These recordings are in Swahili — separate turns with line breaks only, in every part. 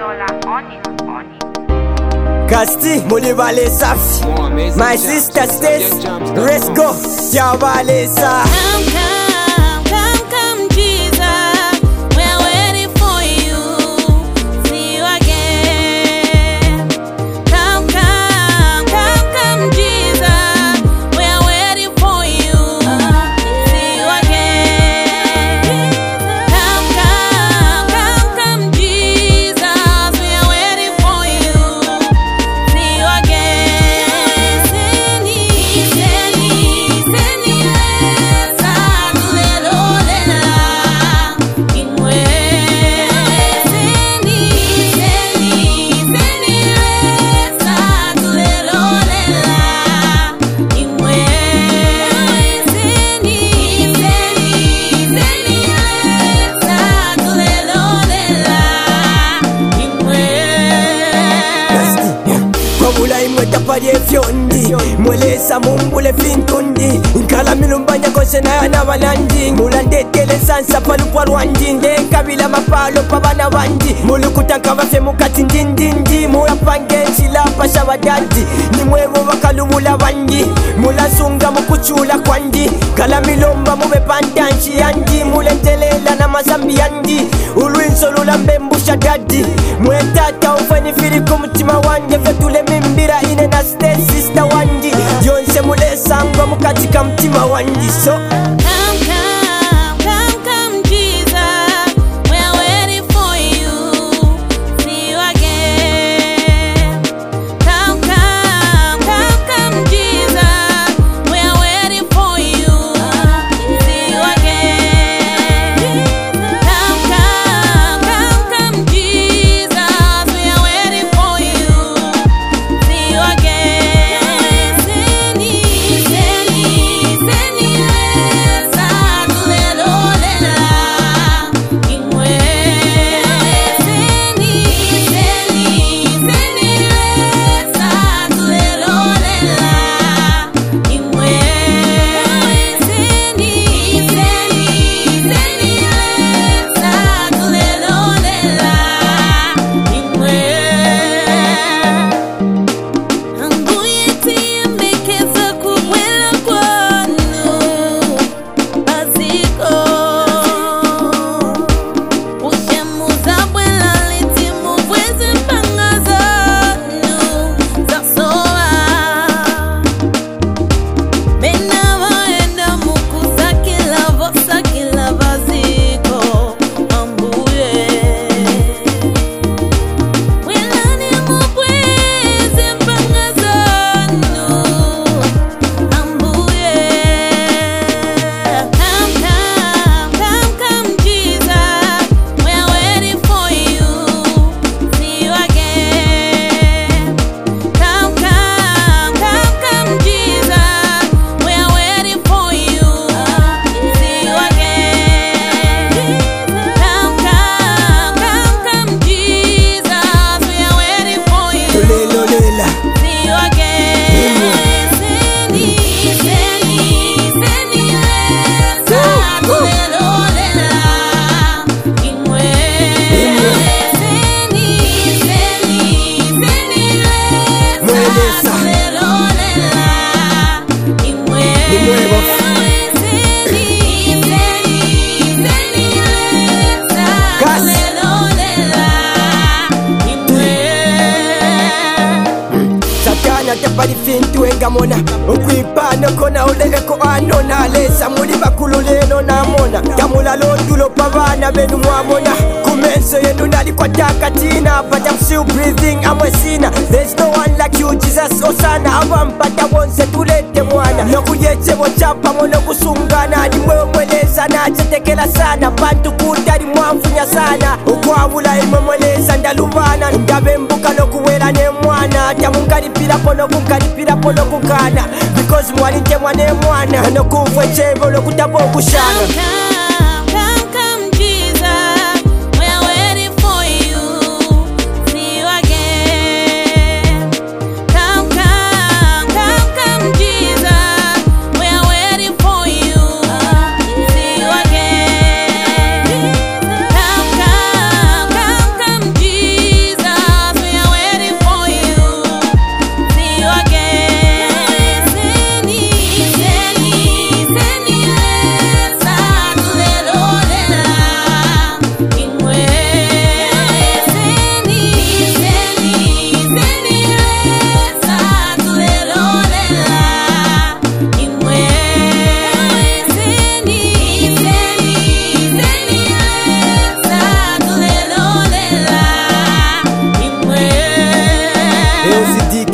Kasti, Mulivale Safi. My sister Stace, let's go. Javalesa.
Come, Jesus. We're waiting for you. See you again. Come, Jesus. We're waiting for you. See you again. Come, Jesus. We're waiting for you. See you again.
Fyondi mwelesa mumbule fintundi nkala milumbanya kose na yana balandi mulandetele sansa palupwa rwandi nkabila mapalo pabana bandi mulukutanka bafe mukati ndindindi mulapange nchila pasha badandi nimwevo bakalubula bandi mulasunga mukuchula kwandi kala milomba mube pandanchi yandi mulentelela na mazambi yandi ulwinso lulambembusha dadi mwetata ufeni fili kumutima wanje fetule mimbira ine na sister wanji yonse mulesangwa mukatika mtima wanji so
Come, Jesus. We're waiting for you. See you again. Come, Jesus. We're waiting for you. See you again. Come, Jesus. We're waiting for you. See you again.
Bari fintu engamona ukwipano kona ule eko anona lesa muli bakulu leno namona kamula londulo pavana benu mwamona kumenso yenu nali kwa takatina but I'm still breathing amwesina there's no one like you Jesus osana abampata bonse tulete mwana nokuyeche bochapa mono kusungana ni mwewe mweleza na chetekela sana bantu kutari mwamfunya sana ukwavula imwe mweleza ndalubana ndabembuka nokuwela ne mwana tamungalipila pono kunkalipila pono kukana because mwali nte mwane mwana nokuvwe chebo lokutabo kushana
Come, Jesus. We're waiting for you. See you again. Come, Jesus. We're waiting for you. See you again. Come, Jesus.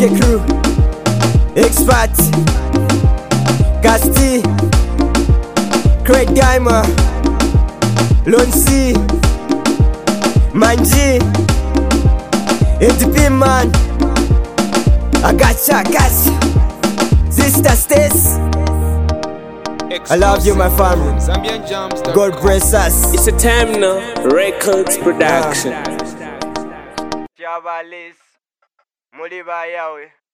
Reggae Crew, Expert, Gasti, Craig Diamond, Lonsi, Manji, ADP man, Agacha, Sister Stace. I love you, my family. God bless us.
It's a time now. Records production.
Javalis, Muliba Yawe.